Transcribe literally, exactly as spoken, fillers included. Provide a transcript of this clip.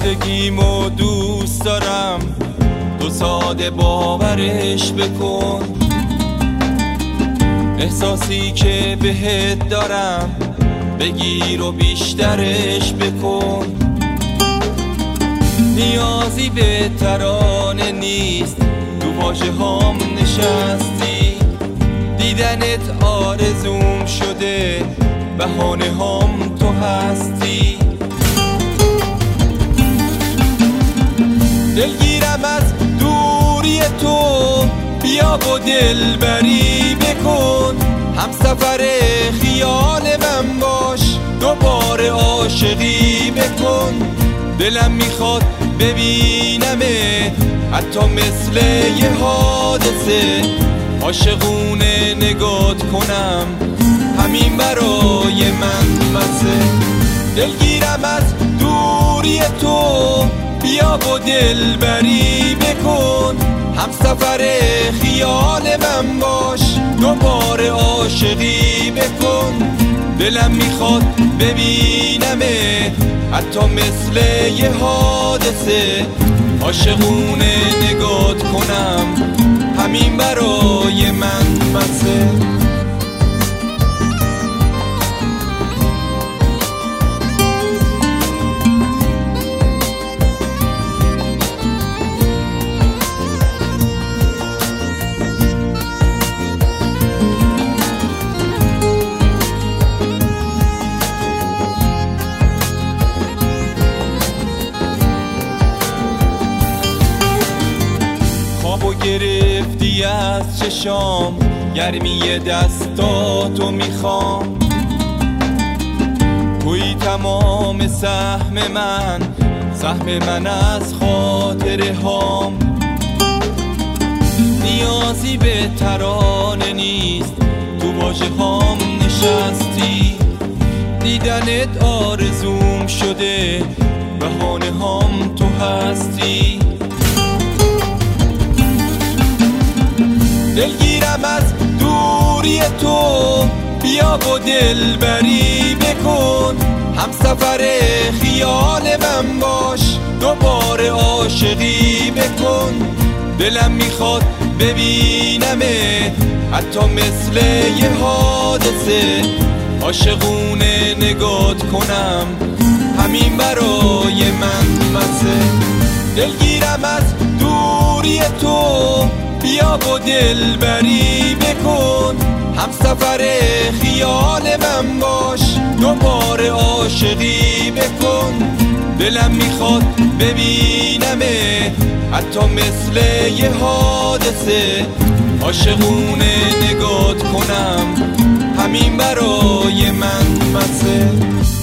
زندگیمو دوست دارم، تو ساده باورش بکن. احساسی که بهت دارم بگیر و بیشترش بکن. نیازی به ترانه نیست، تو واژه هام نشستی. دیدنت آرزوم شده، بهانه هام تو هستی. دلگیرم از دوری تو، بیا و دلبری بکن. همسفر خیال من باش، دوباره عاشقی بکن. دلم میخواد ببینمه، حتی مثل یه حادثه. عاشقونه نگات کنم، همین برای من بسه. دلگیرم از دوری تو، بیا و دلبری بکن. همسفر خیال من باش، دوباره عاشقی بکن. دلم میخواد ببینمه، حتی مثل یه حادثه. عاشقونه نگات کنم، همین برای من بسه. خوابو گرفتی از چشام، گرمی دستاتو میخوام. توی تمام سهم من، سهم من از خاطره هام. نیازی به ترانه نیست، تو واژه هام نشستی. دیدنت آرزوم شده، بهانه هام تو هستی. دلگیرم از دوری تو، بیا و دلبری بکن. همسفر خیال من باش، دوباره عاشقی بکن. دلم میخواد ببینمه، حتی مثل یه حادثه. عاشقونه نگات کنم، همین برای من بسه. دلگیرم از دوری تو، بیا و دلبری بکن. همسفر خیال من باش، دوباره عاشقی بکن. دلم میخواد ببینمه، حتی مثل یه حادثه. عاشقونه نگات کنم، همین برای من بسه.